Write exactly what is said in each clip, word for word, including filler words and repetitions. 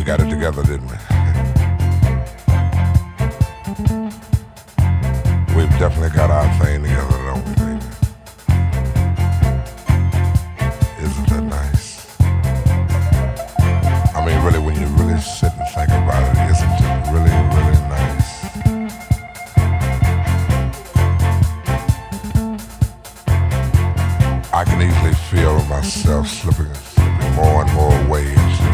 got it together, didn't we? We've definitely got our thing together, don't we, baby? Isn't that nice? I mean, really, when you really sit and think about it, isn't it really, really nice? I can easily feel myself slipping, slipping more and more away into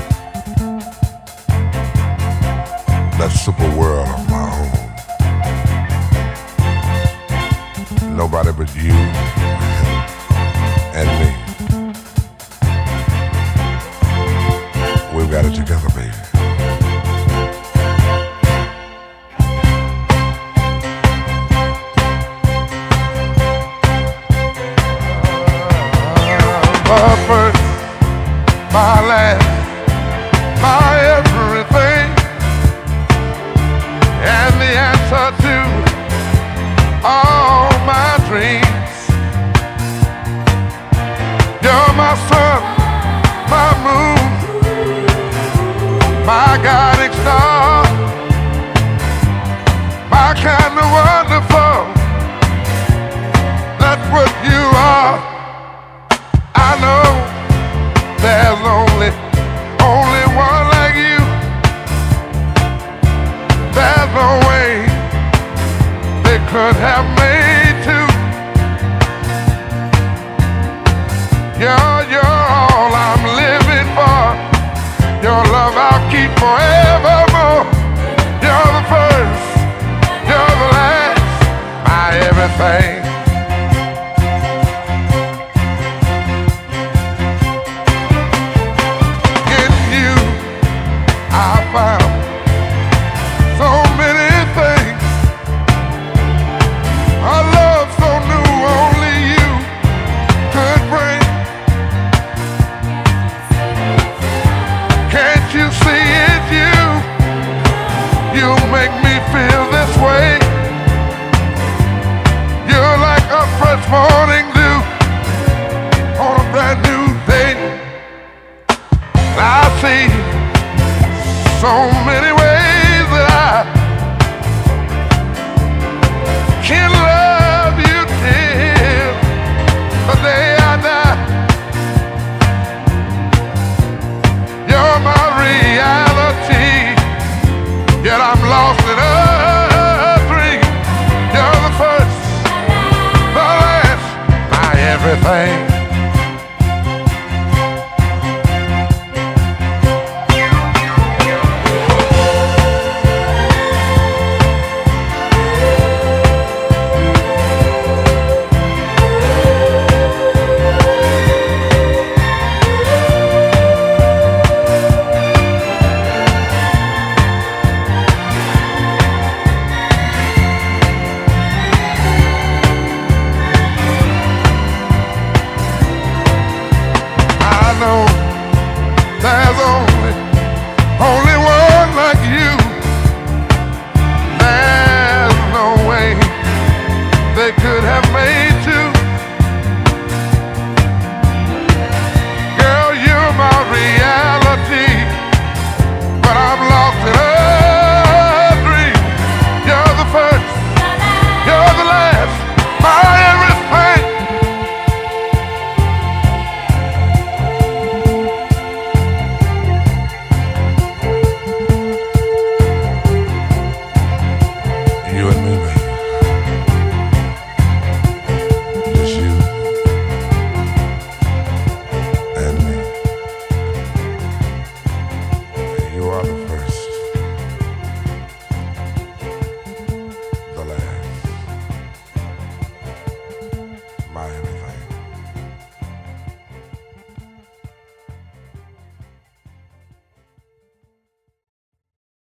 that super world of my own. Nobody but you and me. We've got it together, baby. My first, my last, my everything, and the answer to all my dreams. You're my sun, my moon, my guiding star, my kind of wonderful. That's what you are. I know there's only, only one like you. There's no way they could have made two. You're, you're all I'm living for. Your love I'll keep forevermore. You're the first, you're the last, my everything. Morning dew on a brand new day. I see so many ways that I can love you till the day I die. You're my reality, yet I'm lost in a dream. You're the first, everything. There's only, only one like you. There's no way they could have made two. Girl, you're my reality, but I'm lost in a dream. You're the first, you're the last, my everything. You and me, baby. Just you and me. You are the first, the last, my